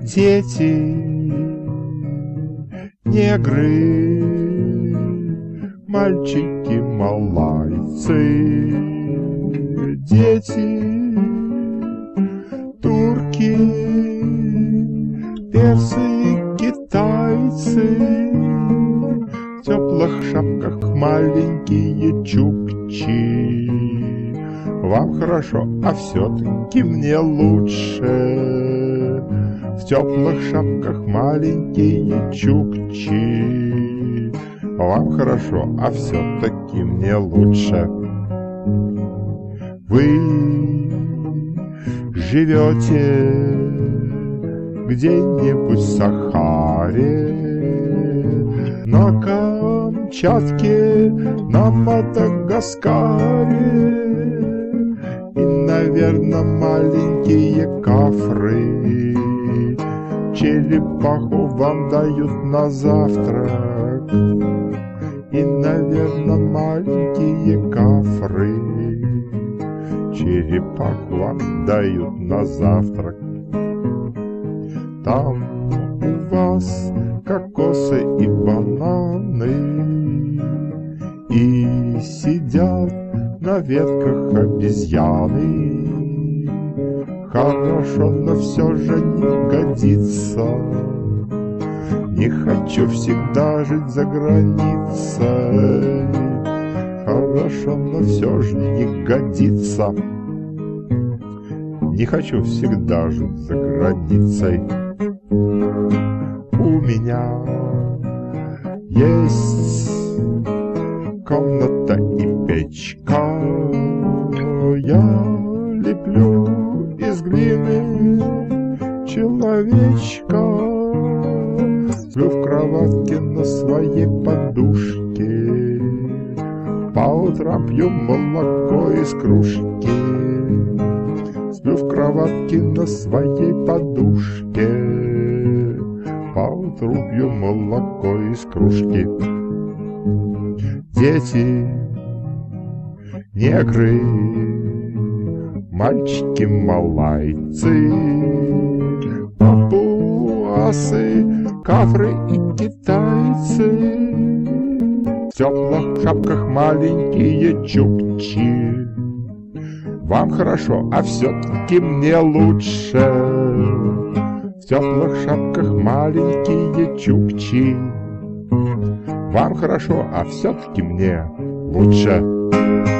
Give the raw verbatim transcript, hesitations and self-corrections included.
Дети, негры, мальчики, малайцы, дети, турки, персы и китайцы, в теплых шапках маленькие чукчи. Вам хорошо, а все-таки мне лучше. В теплых шапках маленькие чукчи. Вам хорошо, а все-таки мне лучше. Вы живете где-нибудь в Сахаре, на Камчатке, на Мадагаскаре. И, наверное, маленькие кафры черепаху вам дают на завтрак. И, наверное, маленькие кафры черепаху вам дают на завтрак. Там у вас кокосы и бананы, и сидят на ветках обезьяны. Хорошо, но все же не годится. Не хочу всегда жить за границей. Хорошо, но все же не годится. Не хочу всегда жить за границей. У меня есть комната и печка. Я леплю из глины человечка. Сплю в кроватке на своей подушке. По утрам пью молоко из кружки. Сплю в кроватке на своей подушке. Поутру пью молоко из кружки. Дети, негры, мальчики, малайцы, папуасы, кафры и китайцы, в теплых шапках маленькие чукчи. Вам хорошо, а все-таки мне лучше. В теплых шапках маленькие чукчи. Вам хорошо, а все-таки мне лучше.